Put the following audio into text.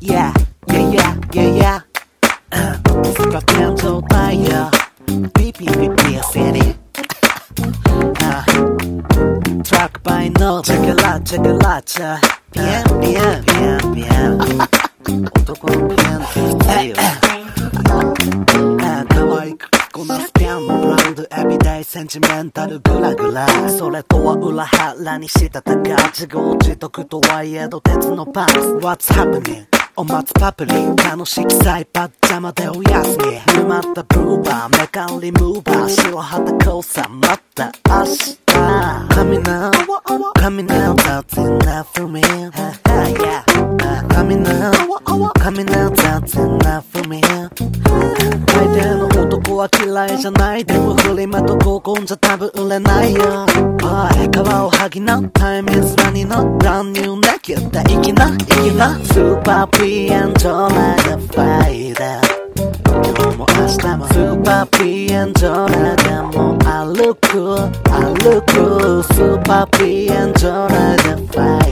Yeah, yeah, yeah, yeah, yeah. 使ってん状態よ。PPPP City。トラックバイのチェケラチェケラチャ。ピエンピエンピエンピエン。男のピエンって必要。可愛くこなすピアノブラウドエビデイセンチメンタルグラグラ。それとは裏腹にしたたか自業自得とはいえど鉄のパンツ What's happening?お待つパプリ楽しきサイパッジャマでおやすみ沼まったブルーバーメカンリムーバー白旗交差また明日 Coming out Coming out That's enough for me Yeah Coming out Coming out That's enough for me 大抵の男は嫌いじゃないでもフリマと合コンじゃ多分売れないよおい皮を剥ぎなタイムイズマニのブランニューネキュッていきなスーパーピエンジョラがファイダー今日も明日もスーパーピエンジョラがもう歩くスーパーピエンジョラがファイダー